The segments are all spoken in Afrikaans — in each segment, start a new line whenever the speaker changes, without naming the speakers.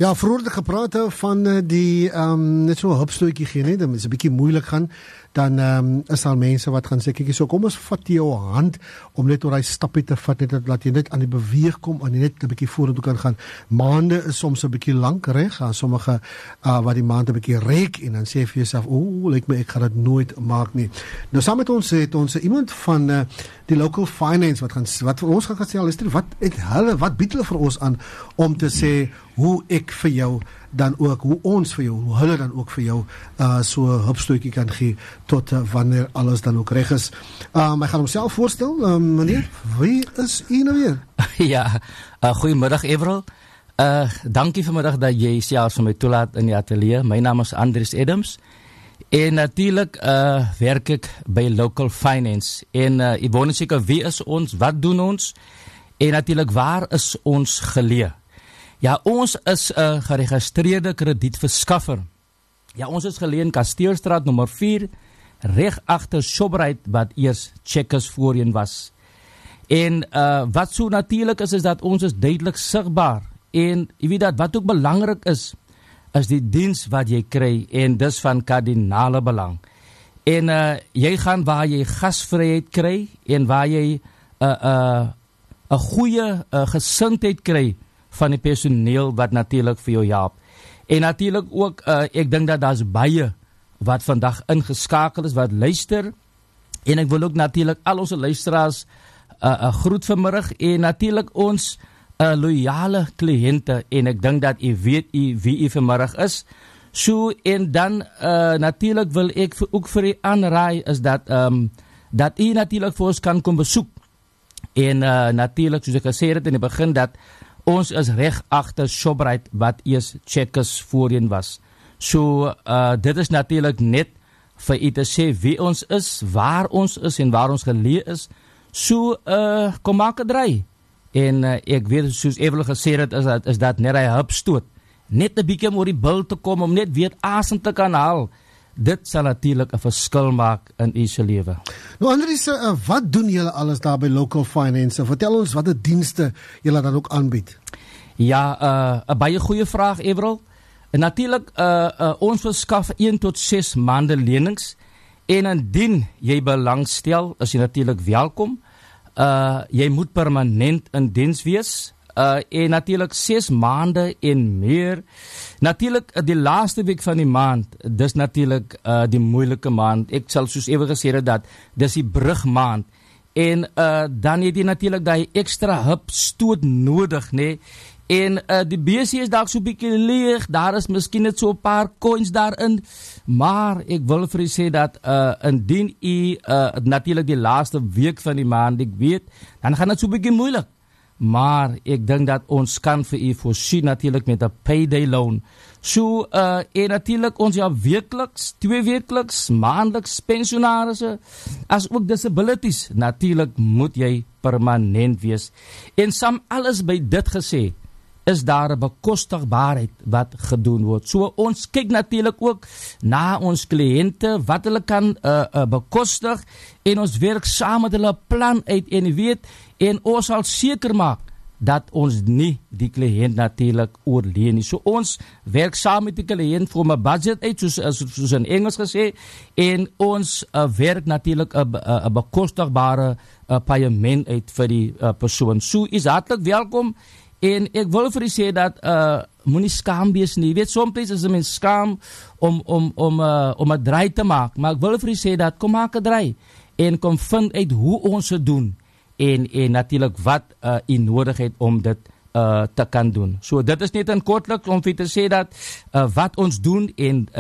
Ja, vroeger het gepraat van die net so 'n hupstootjie gee, nee, dan is 'n bietjie moeilik gaan, dan is daar mense wat gaan sê, kyk, so kom ons vat jou hand om net oor daai stappie te vat, net dat jy net aan die beweeg kom en jy net 'n bietjie vorentoe kan gaan. Maande is soms 'n bietjie lank, reg? Sommige wat die maand 'n bietjie reik en dan sê jy vir jouself, lyk my ek gaan dit nooit maak nie. Nou saam met ons het ons iemand van die local finance wat vir ons gaan sê, wat bied hulle vir ons aan om te sê hoe ek vir jou dan ook, hoe ons vir jou, hoe hulle dan ook vir jou so 'n hupstootjie kan gee tot wanneer alles dan ook reg is. Ek gaan homself voorstel, meneer, wie is u nou weer?
Ja, goeiemiddag Everal. Dankie vanmiddag dat jy selfs vir my toelaat in die ateljee. My naam is Andries Adams. En natuurlijk werk ek by Local Finance. En ek wou net seker, wie is ons, wat doen ons? En natuurlijk, waar is ons geleë? Ja, ons is 'n geregistreerde kredietverskaffer. Ja, ons is geleë in Kasteelstraat nommer 4, reg agter Shoprite wat eers Checkers voorheen was. En wat so natuurlik is dat ons is duidelik sigbaar. En jy weet dat wat ook belangrik is die diens wat jy kry en dis van kardinale belang. En jy gaan waar jy gasvryheid kry en waar jy 'n goeie gesindheid kry van die personeel wat natuurlik vir jou help. En natuurlik ook, ek dink dat daar's baie wat vandag ingeskakel is, wat luister. En ek wil ook natuurlik al ons luisteraars groet vanmiddag en natuurlik ons loyale kliënte en ek dink dat u weet wie u vanmiddag is. So en dan natuurlik wil ek ook vir u aanraai is dat u natuurlik vir ons kan kom besoek. En natuurlik soos ek gesê het in die begin dat ons is reg agter Shoprite wat eers Checkers voorheen was. So dit is natuurlik net vir u te sê wie ons is, waar ons is en waar ons geleë is. So kom maak 'n draai. En ek weet soos Evelyn gesê het is dat net 'n hupstoot. Net 'n bietjie om oor die bil te kom om net weer asem te kan haal. Dit sal natuurlik 'n verskil maak in u se lewe.
Nou Andries, wat doen julle alles daar by Local Finance? Vertel ons watter dienste julle dan ook aanbied.
Ja, 'n baie goeie vraag, Everal. En natuurlik ons verskaf 1 tot 6 maande lenings en indien jy belangstel, is jy natuurlik welkom. Jy moet permanent in diens wees. En natuurlik 6 maande en meer. Natuurlik die laaste week van die maand, dis natuurlik die moeilike maand. Ek sal soos ewe gesê het dat dis die brugmaand. En dan het jy natuurlik daai ekstra hupstoot nodig, né? En die BC is dalk so 'n bietjie leeg, daar is miskien net so 'n paar coins daarin, maar ek wil vir u sê dat indien u natuurlik die laaste week van die maand, ek weet, dan gaan dit so 'n bietjie moeilik. Maar ek dink dat ons kan vir u voorsien natuurlik met 'n payday loan. So en natuurlik ons weekliks, 2 weekliks, maandeliks pensionarisse as ook disabilities. Natuurlik moet jy permanent wees. En saam alles by dit gesê, is daar 'n bekostigbaarheid wat gedoen word. So ons kyk natuurlik ook na ons kliënte wat hulle kan bekostig en ons werk saam met hulle plan uit en weet en ons sal seker maak dat ons nie die kliënt natuurlik oorleen nie. So ons werk saam met die kliënt vir 'n budget uit soos in Engels gesê en ons werk natuurlik 'n bekostigbare paiement uit vir die persoon. So is hartlik welkom. En ek wil vir u sê dat moenie skaam wees nie. Jy weet, soms is 'n mens skaam om 'n draai te maak, maar ek wil vir u sê dat kom maak 'n draai en kom vind uit hoe ons dit doen en natuurlik wat u nodig het om dit te kan doen. So dit is net in kortliks om vir te sê dat wat ons doen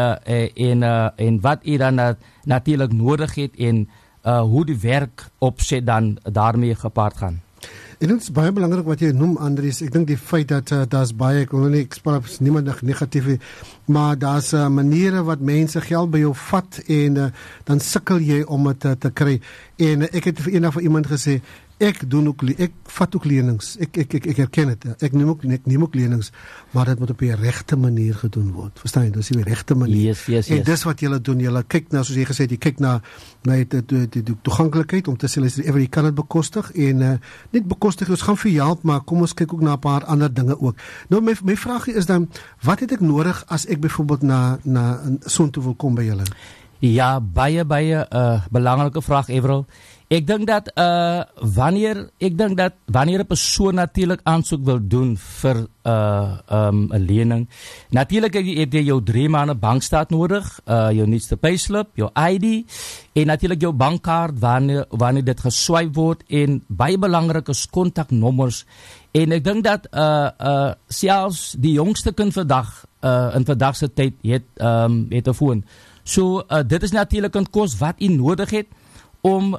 en wat u dan natuurlik nodig het en hoe die werk opset dan daarmee gepaard gaan.
En dit is baie belangrik wat jy noem, Andries. Ek dink die feit dat daar's baie, ek wil nie eksplaas niemand negatief, maar daar's maniere wat mense geld by jou vat en dan sukkel jy om dit te kry. En ek het eendag vir iemand gesê, Ek vat ook lenings. Ek herken dit. Ek neem ook lenings, maar dit moet op die regte manier gedoen word. Verstaan jy? Dis die regte manier.
Yes.
En dis wat julle doen. Julle kyk na, soos jy gesê het, jy kyk na die toeganklikheid om te sê jy kan dit bekostig en net bekostig, ons gaan vir jou help, maar kom ons kyk ook na 'n paar ander dinge ook. Nou my vraag is dan, wat het ek nodig as ek byvoorbeeld na soontoe wil kom by julle?
Ja, baie belangrike vraag, Everal. Ek dink dat wanneer 'n persoon natuurlik aansoek wil doen vir 'n lening, natuurlik het jy jou 3 maande bankstaat nodig, jou nuutste payslip, jou ID en natuurlik jou bankkaart wanneer dit geswipe word, en baie belangrik is kontaknommers. En ek dink dat selfs die jongste kind vandag in vandag se tyd het 'n foon. So dit is natuurlik 'n kos wat u nodig het om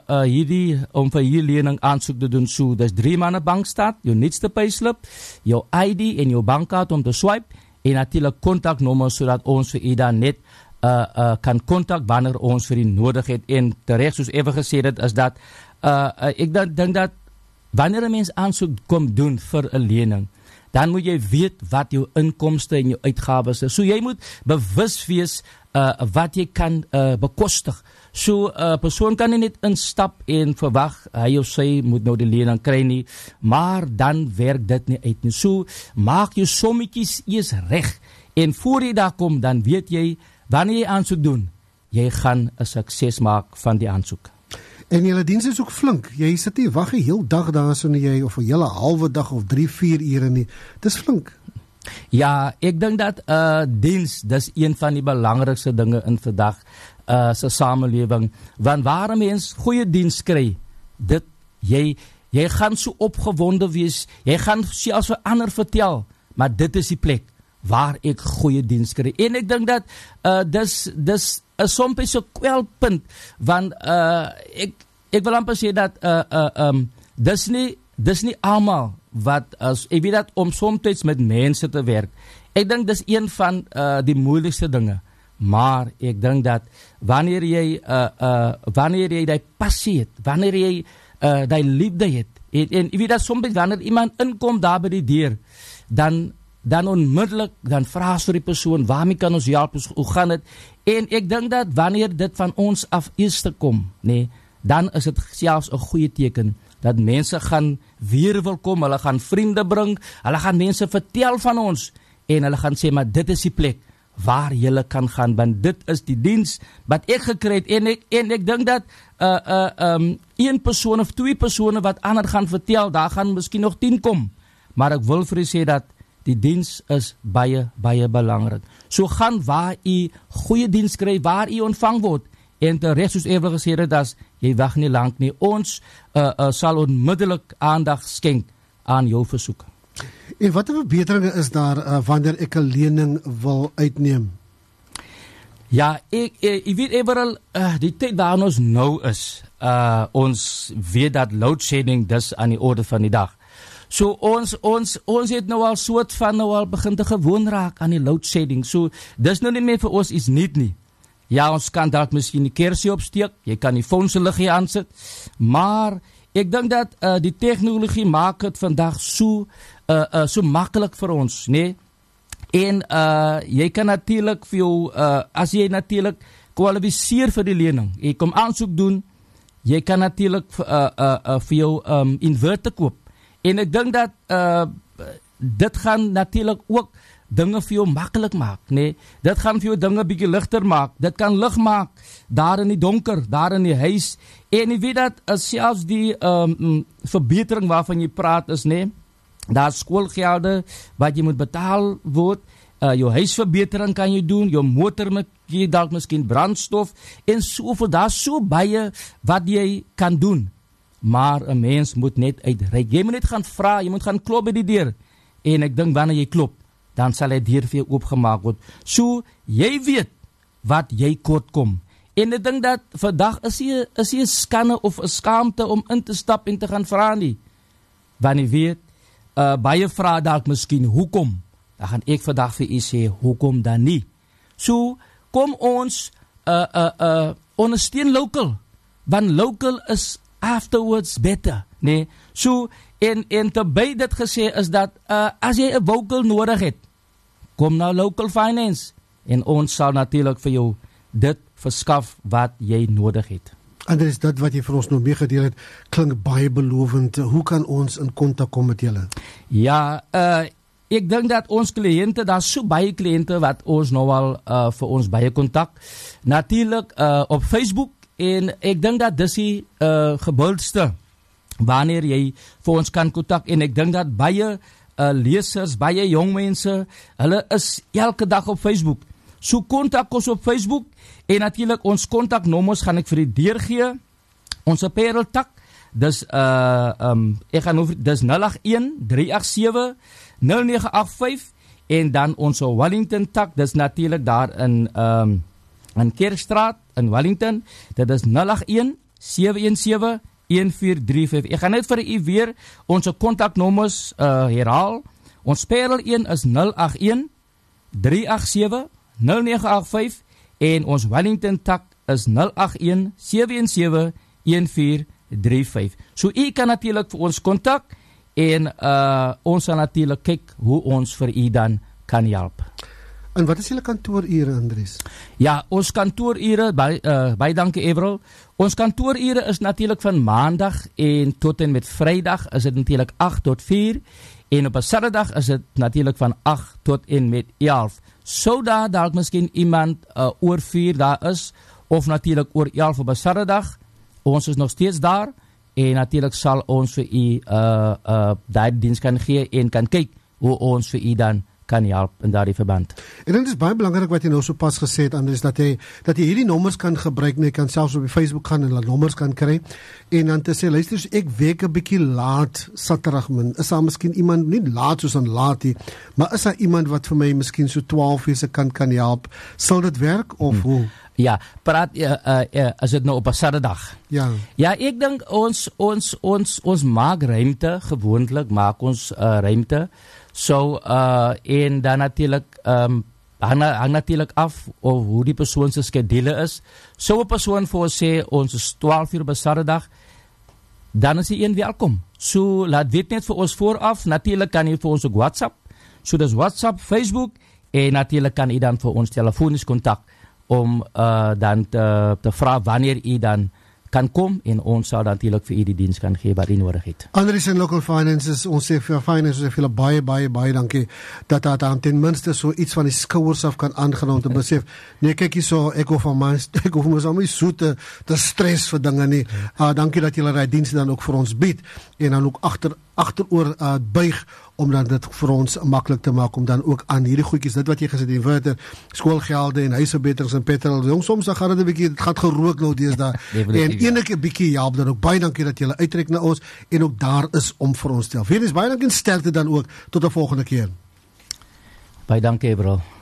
vir hierdie lening aansoek te doen. So dis 3 maande bankstaat, jou nuutste payslip, jou ID en jou bankkaart om te swipe, en natuurlik kontaknommers sodat ons vir u dan net kan kontak wanneer ons vir u nodig het. En terecht, soos even gesê het, is dat ek dink dat wanneer 'n mens aansoek kom doen vir 'n lening, dan moet jy weet wat jou inkomste en jou uitgawes is. So jy moet bewus wees wat jy kan bekostig. So 'n persoon kan nie net instap en verwag hy of sy moet nou die lening kry nie, maar dan werk dit nie uit nie. So maak jou sommetjies eers reg, en voor jy daar kom, dan weet jy wanneer jy aansoek doen, jy gaan 'n sukses maak van die aansoek.
En julle diens is ook flink. Jy sit nie wag 'n heel dag daar so nie, jy of 'n hele halwe dag of 3-4 ure nie. Dis flink.
Ja, ek dink dat diens, dis een van die belangrikste dinge in vandag se samelewing. Want waar 'n mens goeie diens kry, dit jy gaan so opgewonde wees, jy gaan selfs vir ander vertel, maar dit is die plek waar ek goeie diens kry. En ek dink dat dis soms 'n kwelpunt, want ek wil amper sê dat dis nie almal wat ek weet dat om soms met mense te werk, ek dink dis een van die moeilikste dinge, maar ek dink dat wanneer jy die passie het, wanneer jy die liefde het, en ek weet dat soms wanneer iemand inkom daar by die deur, dan onmiddellik, dan vraag vir die persoon, waarmee kan ons help, hoe gaan het, en ek dink dat wanneer dit van ons af eers te kom, nee, dan is het selfs 'n goeie teken, dat mense gaan weer wil kom, hulle gaan vriende bring, hulle gaan mense vertel van ons, en hulle gaan sê, maar dit is die plek, waar julle kan gaan, want dit is die diens, wat ek gekry het, en ek dink dat, 1 persoon of 2 persone, wat ander gaan vertel, daar gaan miskien nog 10 kom, maar ek wil vir u sê dat, die diens is baie belangrik. So gaan waar u goeie diens kry, waar u ontvang word, en terecht soos Evelyn gesê het, dat jy wag nie lang nie, ons sal onmiddellik aandag skenk aan jou versoek.
En wat 'n verbeteringe is daar wanneer ek 'n lening wil uitneem?
Ja, ek weet Evelyn, die tyd waar ons nou is, ons weet dat load shedding dis aan die orde van die dag. So ons het nou al soort van nou al begin te gewoon raak aan die load shedding. So dis nou nie meer vir ons iets nuut nie. Ja, ons kan dalk miskien die kersie opsteek, jy kan die foon se liggie aansit, maar ek dink dat die tegnologie maak dit vandag so maklik vir ons, nee. En jy kan natuurlik vir jou as jy natuurlik kwalifiseer vir die lening, jy kom aansoek doen, jy kan natuurlik vir jou inverter koop. En ek dink dat dit gaan natuurlik ook dinge vir jou maklik maak, nee. Dit gaan vir jou dinge bietjie ligter maak. Dit kan lig maak daar in die donker, daar in die huis. En jy weet dat selfs die verbetering waarvan jy praat is, nee. Daar skoolgelde wat jy moet betaal word. Jou huisverbetering kan jy doen, jou motor met jy dalk miskien brandstof en soveel. Daar's so baie wat jy kan doen. Maar 'n mens moet net uitreik. Jy moet net gaan vra, jy moet gaan klop by die deur. En ek dink wanneer jy klop, dan sal die deur vir jou oopgemaak word. So, jy weet wat jy kort kom. En ek dink dat vandag is jy 'n skande of 'n skaamte om in te stap en te gaan vra nie. Want jy weet, baie vra dalk miskien, hoekom? Dan gaan ek vandag vir u sê, hoekom dan nie? So, kom ons ondersteun local. Want local is afterwards better. Nee, so en terby dit gesê is dat as jy 'n vocal nodig het, kom na Local Finance en ons sal natuurlik vir jou dit verskaf wat jy nodig het.
Andries, dat wat jy vir ons nou meegedeel het, klink baie belovend. Hoe kan ons in kontak kom met julle?
Ja, ek dink dat ons kliënte, daar's so baie kliënte wat ons nou al vir ons baie kontak. Natuurlik op Facebook en ek dink dat dis die gewildste wanneer jy vir ons kan kontak en ek dink dat baie lesers, baie jong mense, hulle is elke dag op Facebook. So kontak ons op Facebook en natuurlik ons kontaknommers gaan ek vir die deurgee. Ons Parel tak, dis ek gaan over, dis 081 387 0985 en dan ons Wellington tak, dis natuurlik daar in Kerkstraat in Wellington. Dit is 081 717 1435. Ek gaan net vir u weer ons kontaknommers herhaal. Ons Parel 1 is 081 387 0985 en ons Wellington tak is 081 717 1435. So u kan natuurlik vir ons kontak en ons sal natuurlik kyk hoe ons vir u dan kan help.
En wat is julle kantoorure, Andries?
Ja, ons kantoorure, baie dankie Everal. Ons kantoorure is natuurlik van maandag en tot en met vrydag is dit natuurlik 8 tot 4 en op 'n Saterdag is dit natuurlik van 8 tot en met 11. So daar dalk miskien iemand oor 4 daar is of natuurlik oor 11 op 'n Saterdag. Ons is nog steeds daar en natuurlik sal ons vir u daai diens kan gee en kan kyk hoe ons vir u dan kan help in daardie verband.
En dit is baie belangrik wat jy nou so pas gesê het, Andries, dat jy hierdie nommers kan gebruik, jy kan selfs op die Facebook gaan en hulle nommers kan kry en dan te sê, luister, ek werk 'n bietjie laat Saterdag, is daar miskien iemand, nie laat soos aan laat nie, maar is daar iemand wat vir my miskien so 12 uur se kan help? Sal dit werk of hoe?
Ja, praat as dit nou op 'n Saterdag.
Ja.
Ja, ek dink ons maak ruimte, gewoonlik maak ons ruimte. So en dan natuurlik hang natuurlik af of hoe die persoon se skedule is. So 'n persoon vir ons sê ons is 12 uur op 'n Saterdag, dan is hy welkom. So laat weet net vir ons vooraf. Natuurlik kan jy vir ons ook WhatsApp. So dis WhatsApp, Facebook en natuurlik kan jy dan vir ons telefonies kontak om dan te vra wanneer u dan kan kom en ons sal natuurlik vir u die diens kan gee wat u nodig het.
Andries en Local Finances, ons sê vir Finances, ons sê vir baie dankie dat daar ten minste so iets van die skouers af kan aangaan om te besef, nee kyk hierso, ek hoef mos al my soete te stres vir dinge nie. Dankie dat julle daai dienste dan ook vir ons bied en dan ook agteroor buig om dan dit vir ons maklik te maak om dan ook aan hierdie goedjies, dit wat jy gesê het, inverter, skoolgelde en huisverbeters en petrol, jong, soms dan gaan dit 'n bietjie, dit gaan gerook nou deesdae. En enige bietjie help dan ook. Baie dankie dat julle uitreik na ons en ook daar is om vir ons te help. Weer eens baie dankie en sterkte dan ook tot 'n volgende keer.
Baie dankie, bro.